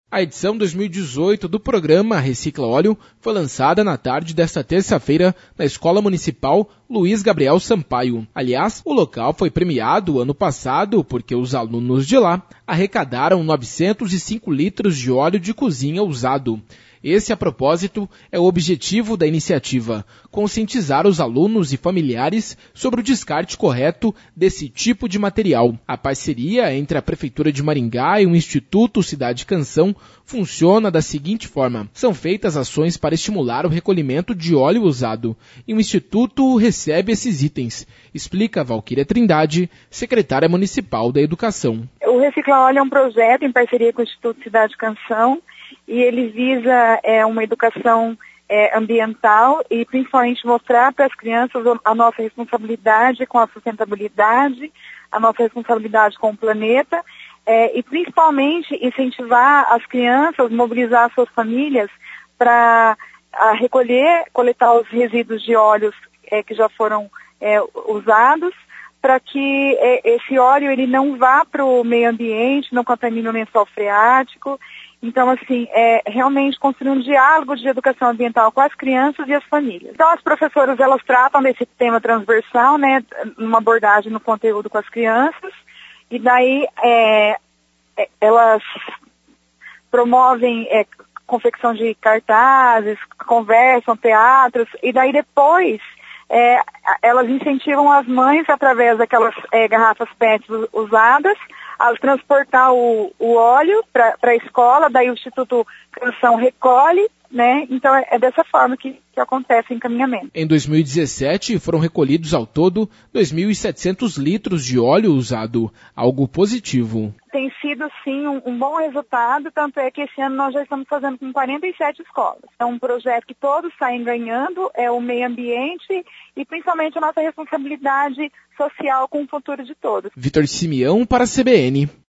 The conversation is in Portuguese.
A edição 2018 do programa Recicla Óleo foi lançada na tarde desta terça-feira na Escola Municipal Luiz Gabriel Sampaio. Aliás, o local foi premiado ano passado porque os alunos de lá arrecadaram 905 litros de óleo de cozinha usado. Esse, a propósito, é o objetivo da iniciativa, conscientizar os alunos e familiares sobre o descarte correto desse tipo de material. A parceria entre a Prefeitura de Maringá e o Instituto Cidade Canção funciona da seguinte forma. São feitas ações para estimular o recolhimento de óleo usado, e o Instituto recebe esses itens, explica Valquíria Trindade, secretária municipal da Educação. O Recicla Óleo é um projeto em parceria com o Instituto Cidade Canção, e ele visa uma educação ambiental e principalmente mostrar para as crianças a nossa responsabilidade com a sustentabilidade, a nossa responsabilidade com o planeta e principalmente incentivar as crianças, mobilizar suas famílias para coletar os resíduos de óleos que já foram usados, para que esse óleo ele não vá para o meio ambiente, não contamine o lençol freático. Então, assim, realmente construir um diálogo de educação ambiental com as crianças e as famílias. Então, as professoras, elas tratam desse tema transversal, né, numa abordagem no conteúdo com as crianças, e daí elas promovem confecção de cartazes, conversam, teatros, e daí depois elas incentivam as mães, através daquelas garrafas PET usadas, a transportar o óleo para a escola, daí o Instituto Canção recolhe, né? Então é dessa forma que acontece o encaminhamento. Em 2017 foram recolhidos ao todo 2.700 litros de óleo usado, algo positivo. Tem sido, sim, um bom resultado, tanto é que esse ano nós já estamos fazendo com 47 escolas. É um projeto que todos saem ganhando, é o meio ambiente e principalmente a nossa responsabilidade social com o futuro de todos. Vitor Simeão para a CBN.